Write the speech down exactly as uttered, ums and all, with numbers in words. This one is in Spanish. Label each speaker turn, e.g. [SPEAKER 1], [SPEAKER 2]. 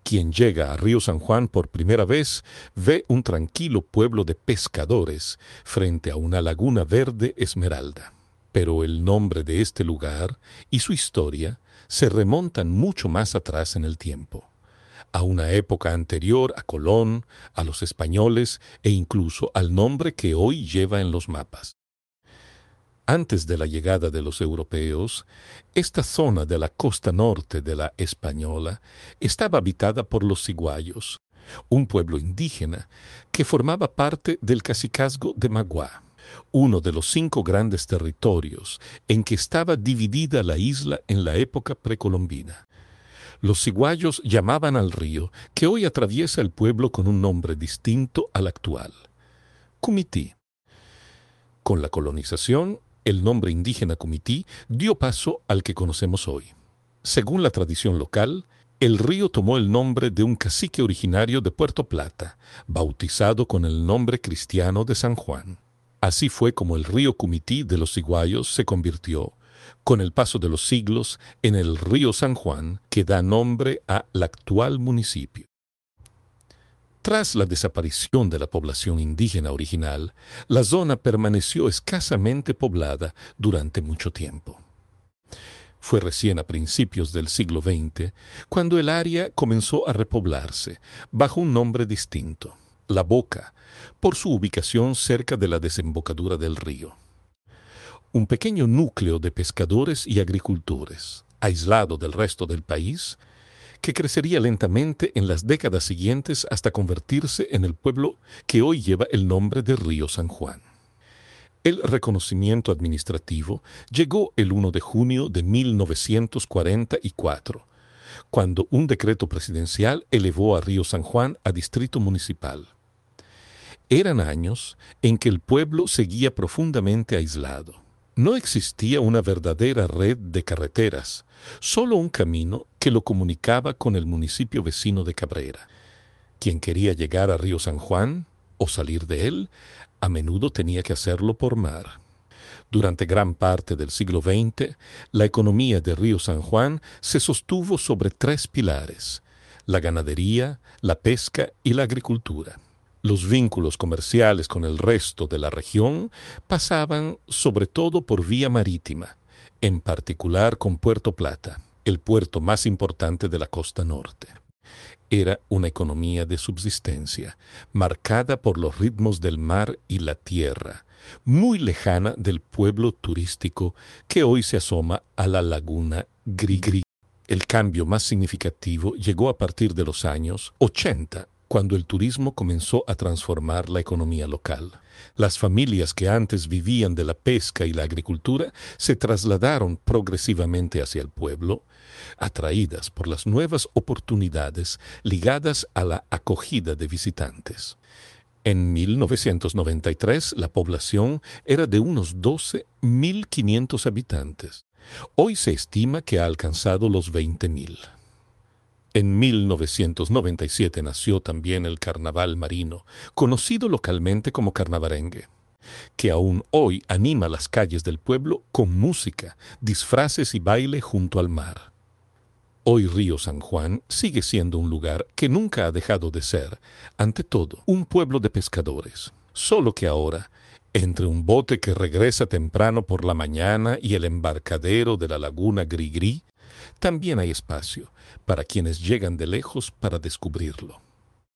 [SPEAKER 1] Quien llega a Río San Juan por primera vez ve un tranquilo pueblo de pescadores frente a una laguna verde esmeralda. Pero el nombre de este lugar y su historia se remontan mucho más atrás en el tiempo, a una época anterior a Colón, a los españoles e incluso al nombre que hoy lleva en los mapas. Antes de la llegada de los europeos, esta zona de la costa norte de la Española estaba habitada por los ciguayos, un pueblo indígena que formaba parte del cacicazgo de Magua, uno de los cinco grandes territorios en que estaba dividida la isla en la época precolombina. Los ciguayos llamaban al río que hoy atraviesa el pueblo con un nombre distinto al actual: Cumití. Con la colonización, el nombre indígena Cumití dio paso al que conocemos hoy. Según la tradición local, el río tomó el nombre de un cacique originario de Puerto Plata, bautizado con el nombre cristiano de San Juan. Así fue como el río Cumití de los ciguayos se convirtió, con el paso de los siglos, en el río San Juan, que da nombre al actual municipio. Tras la desaparición de la población indígena original, la zona permaneció escasamente poblada durante mucho tiempo. Fue recién a principios del siglo veinte cuando el área comenzó a repoblarse bajo un nombre distinto: La Boca, por su ubicación cerca de la desembocadura del río. Un pequeño núcleo de pescadores y agricultores, aislado del resto del país, que crecería lentamente en las décadas siguientes hasta convertirse en el pueblo que hoy lleva el nombre de Río San Juan. El reconocimiento administrativo llegó el primero de junio de mil novecientos cuarenta y cuatro, cuando un decreto presidencial elevó a Río San Juan a distrito municipal. Eran años en que el pueblo seguía profundamente aislado. No existía una verdadera red de carreteras, solo un camino que lo comunicaba con el municipio vecino de Cabrera. Quien quería llegar a Río San Juan o salir de él, a menudo tenía que hacerlo por mar. Durante gran parte del siglo veinte, la economía de Río San Juan se sostuvo sobre tres pilares: la ganadería, la pesca y la agricultura. Los vínculos comerciales con el resto de la región pasaban sobre todo por vía marítima, en particular con Puerto Plata, el puerto más importante de la costa norte. Era una economía de subsistencia, marcada por los ritmos del mar y la tierra, muy lejana del pueblo turístico que hoy se asoma a la laguna Grigri. El cambio más significativo llegó a partir de los años ochenta, cuando el turismo comenzó a transformar la economía local. Las familias que antes vivían de la pesca y la agricultura se trasladaron progresivamente hacia el pueblo, atraídas por las nuevas oportunidades ligadas a la acogida de visitantes. En mil novecientos noventa y tres la población era de unos doce mil quinientos habitantes. Hoy se estima que ha alcanzado los veinte mil. En mil novecientos noventa y siete nació también el Carnaval Marino, conocido localmente como Carnavarengue, que aún hoy anima las calles del pueblo con música, disfraces y baile junto al mar. Hoy Río San Juan sigue siendo un lugar que nunca ha dejado de ser, ante todo, un pueblo de pescadores, solo que ahora, entre un bote que regresa temprano por la mañana y el embarcadero de la laguna Grigri, también hay espacio para quienes llegan de lejos para descubrirlo.